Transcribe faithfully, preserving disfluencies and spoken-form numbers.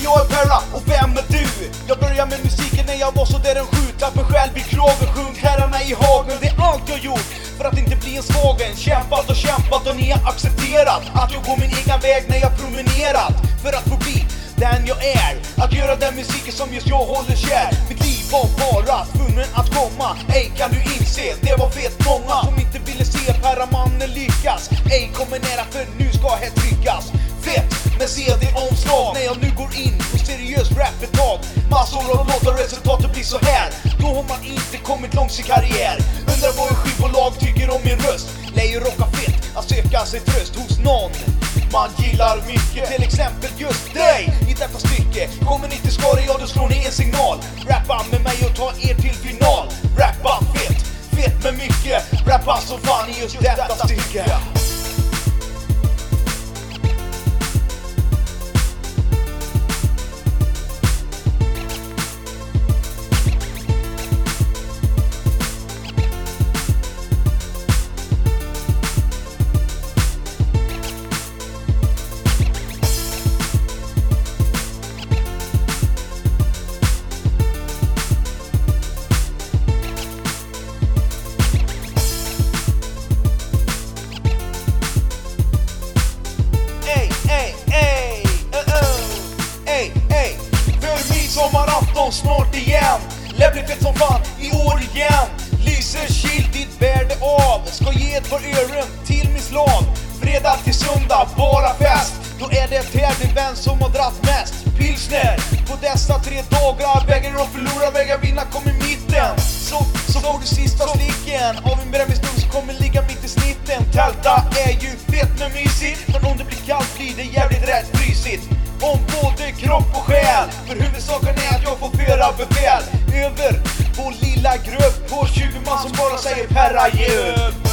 jag är Perra och vem är du? Jag började med musiken när jag var så där en sju. Tapp mig själv i kragen, sjung herrarna i hagen. Det är allt jag gjort för att inte bli en svagen. Kämpat och kämpat och ni har accepterat att jag går min egen väg när jag promenerat. För att få bli den jag är, att göra den musiken som just jag håller kär. Mitt liv var bara tvungen att komma. Ej kan du inse, det var fet många som inte ville se Perra-mannen lyckas. Ej kommer nära för nu ska här tryckas. Fett med C D-omslag när jag nu går in på seriös rap ett tag. Massor av låtar, resultatet blir så här. Då har man inte kommit långt sin karriär. Undrar vad en skivbolag tycker om min röst. Lär ju rocka fett att söka sig tröst hos någon man gillar mycket, till exempel just dig. I detta stycke kommer ni till skara, ja då slår ni en signal. Rappa med mig och ta er till final. Rappa fett, fett med mycket. Rappa som fan i just detta stycke. Sommarafton snart igen. Lär bli fett som fan i år igen. Lyser chill, ditt värde av. Ska ge ett par öron till min slav. Fredag till söndag, bara fest. Då är det här din vän som har dratt mest pilsner på dessa tre dagar. Vägar och förlora, vägar vinna, kom i mitten. Så, så får du sista slicken av en brännvinsdunk som kommer ligga mitt i snitten. Tälta är ju fett med mysigt, men om det blir kallt blir det jävligt rätt frysigt. Om både kropp och själ, för huvudsaken är att jag får föra befäl över vår lilla grupp på tjugo man som bara säger Perra, ge upp.